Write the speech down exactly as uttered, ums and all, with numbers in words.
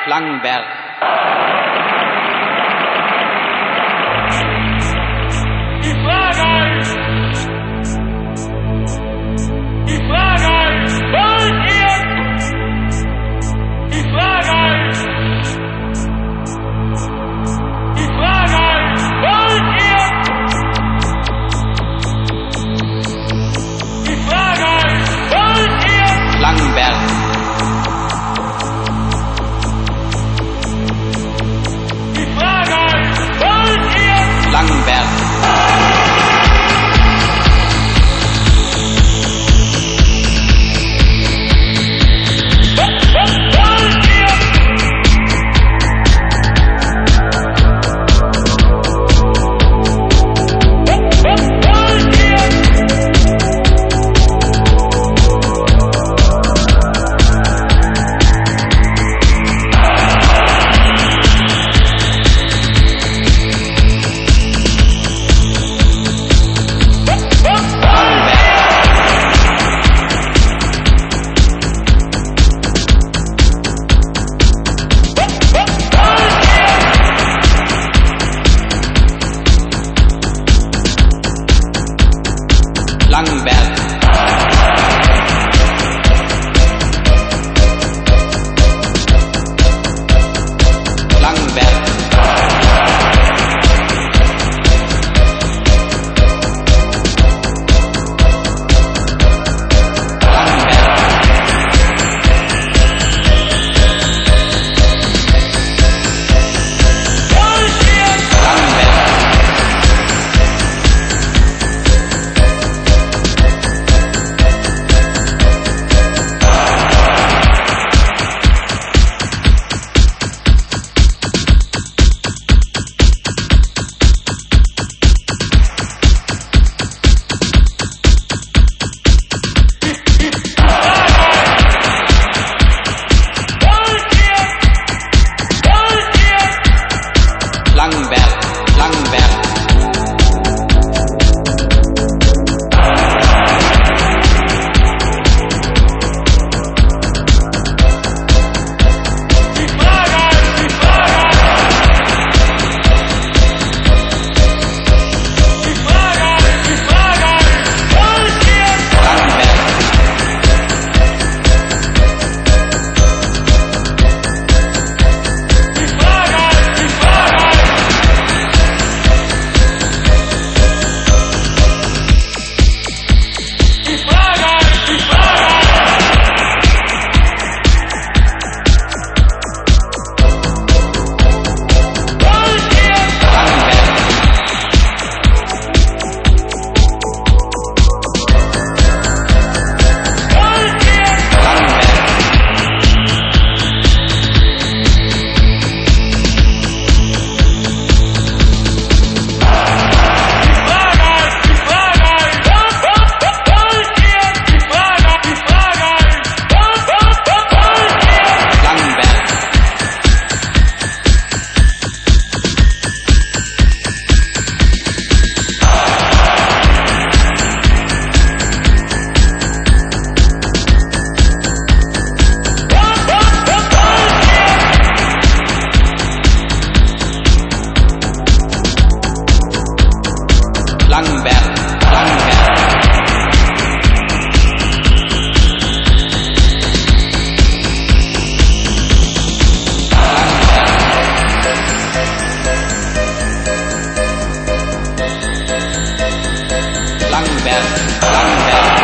Langenberg. Die Frage ist, die Frage ist, wollt ihr? Die Frage ist, die Frage ist, wollt ihr? Die Frage ist, wollt ihr? Langenberg. Die Frage ist, wollt ihr? Langenberg. Langenberg. Langenberg. Langenberg, Langenberg. Die Frage ist, die Frage ist, die Frage ist, die Frage ist, wollt ihr? Langenberg. Die Frage ist, die Frage ist, die Frage ist, die Frage wollt ihr? Langenberg. Wollt ihr? Langenberg. Die Frage ist, die Frage ist, wollt ihr? Die Frage, die Frage ist, wollt ihr? Langenberg. Langenberg. Langenberg. Langenberg. Langenberg.